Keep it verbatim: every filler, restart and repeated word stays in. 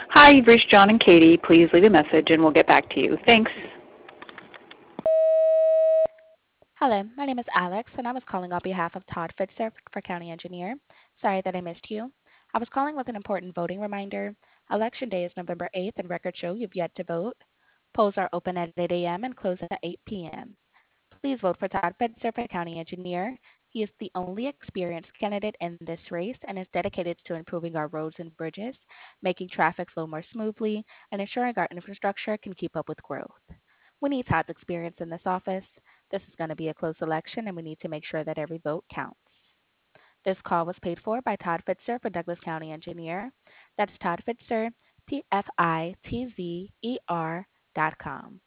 Hi, you've reached John and Katie. Please leave a message and we'll get back to you. Thanks. Hello, my name is Alex, and I was calling on behalf of Todd Fitzer for County Engineer. Sorry that I missed you. I was calling with an important voting reminder. Election day is November eighth, and records show you've yet to vote. Polls are open at eight a m and close at eight p m Please vote for Todd Fitzer for County Engineer. He is the only experienced candidate in this race and is dedicated to improving our roads and bridges, making traffic flow more smoothly, and ensuring our infrastructure can keep up with growth. We need Todd's experience in this office. This is going to be a close election, and we need to make sure that every vote counts. This call was paid for by Todd Fitzer for Douglas County Engineer. That's Todd Fitzer, P F I T Z E R dot com.